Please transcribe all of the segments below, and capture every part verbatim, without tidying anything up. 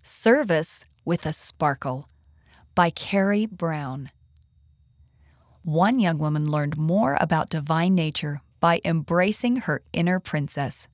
Service with a Sparkle by Carrie Brown. One young woman learned more about divine nature by embracing her inner princess.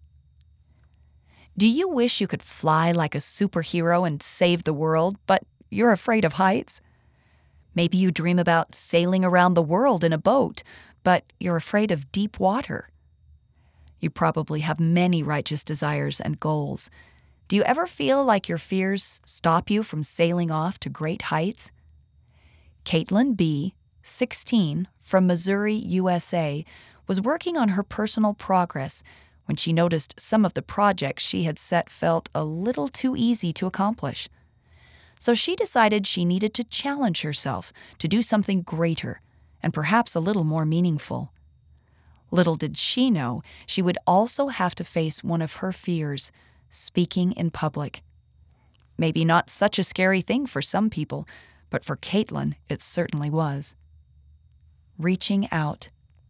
Do you wish you could fly like a superhero and save the world, but you're afraid of heights? Maybe you dream about sailing around the world in a boat, but you're afraid of deep water. You probably have many righteous desires and goals. Do you ever feel like your fears stop you from sailing off to great heights? Caitlin B., sixteen, from Missouri, U S A, was working on her personal progress when she noticed some of the projects she had set felt a little too easy to accomplish. So she decided she needed to challenge herself to do something greater and perhaps a little more meaningful. Little did she know she would also have to face one of her fears, speaking in public. Maybe not such a scary thing for some people, but for Caitlin, it certainly was. Reaching out.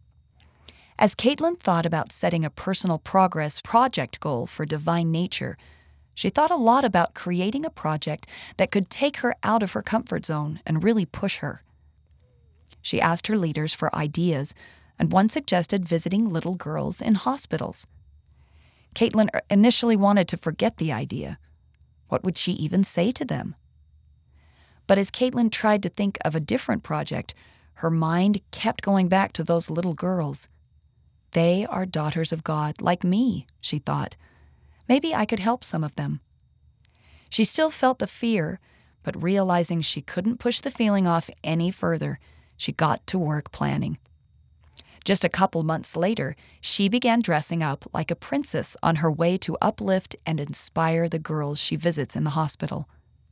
As Caitlin thought about setting a personal progress project goal for divine nature, she thought a lot about creating a project that could take her out of her comfort zone and really push her. She asked her leaders for ideas, and one suggested visiting little girls in hospitals. Caitlin initially wanted to forget the idea. What would she even say to them? But as Caitlin tried to think of a different project, her mind kept going back to those little girls. They are daughters of God, like me, she thought. Maybe I could help some of them. She still felt the fear, but realizing she couldn't push the feeling off any further, she got to work planning. Just a couple months later, she began dressing up like a princess on her way to uplift and inspire the girls she visits in the hospital.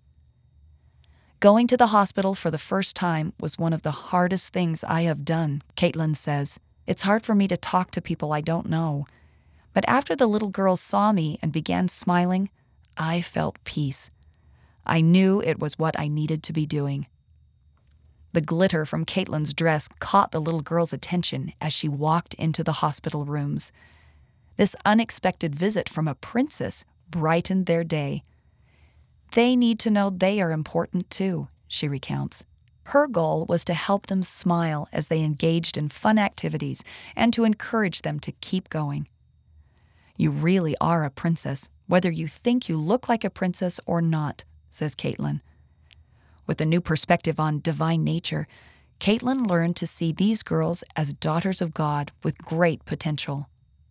Going to the hospital for the first time was one of the hardest things I have done, Caitlin says. It's hard for me to talk to people I don't know. But after the little girls saw me and began smiling, I felt peace. I knew it was what I needed to be doing. The glitter from Caitlin's dress caught the little girl's attention as she walked into the hospital rooms. This unexpected visit from a princess brightened their day. They need to know they are important too, she recounts. Her goal was to help them smile as they engaged in fun activities and to encourage them to keep going. You really are a princess, whether you think you look like a princess or not, says Caitlin. With a new perspective on divine nature, Caitlin learned to see these girls as daughters of God with great potential.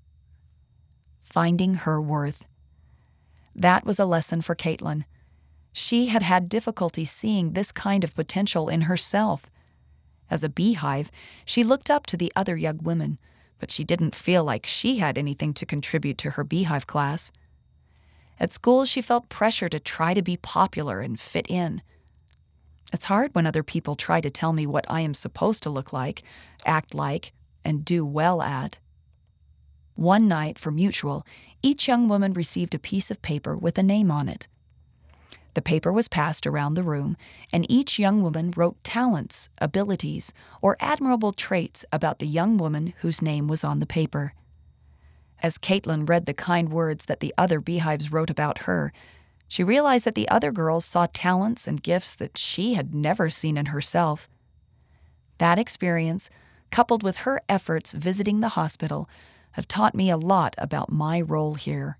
Finding her worth. That was a lesson for Caitlin. She had had difficulty seeing this kind of potential in herself. As a beehive, she looked up to the other young women, but she didn't feel like she had anything to contribute to her beehive class. At school, she felt pressure to try to be popular and fit in. It's hard when other people try to tell me what I am supposed to look like, act like, and do well at. One night, for Mutual, each young woman received a piece of paper with a name on it. The paper was passed around the room, and each young woman wrote talents, abilities, or admirable traits about the young woman whose name was on the paper. As Caitlin read the kind words that the other beehives wrote about her, she realized that the other girls saw talents and gifts that she had never seen in herself. That experience, coupled with her efforts visiting the hospital, have taught me a lot about my role here.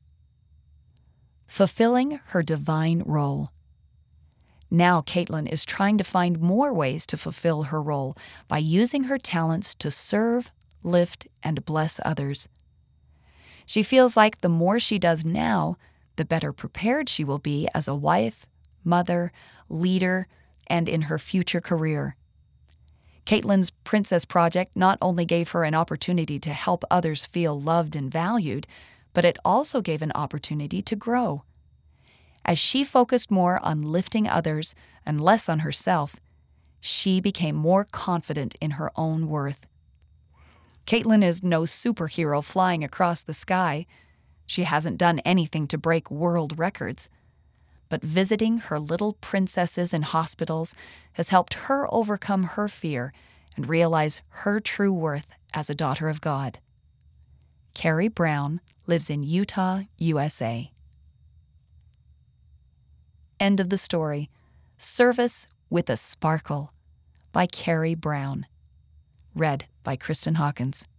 Fulfilling her divine role. Now Caitlin is trying to find more ways to fulfill her role by using her talents to serve, lift, and bless others. She feels like the more she does now, the better prepared she will be as a wife, mother, leader, and in her future career. Caitlin's Princess Project not only gave her an opportunity to help others feel loved and valued, but it also gave an opportunity to grow. As she focused more on lifting others and less on herself, she became more confident in her own worth. Caitlin is no superhero flying across the sky. She hasn't done anything to break world records. But visiting her little princesses in hospitals has helped her overcome her fear and realize her true worth as a daughter of God. Carrie Brown lives in Utah, U S A. End of the story. Service with a Sparkle by Carrie Brown. Read by Kristen Hawkins.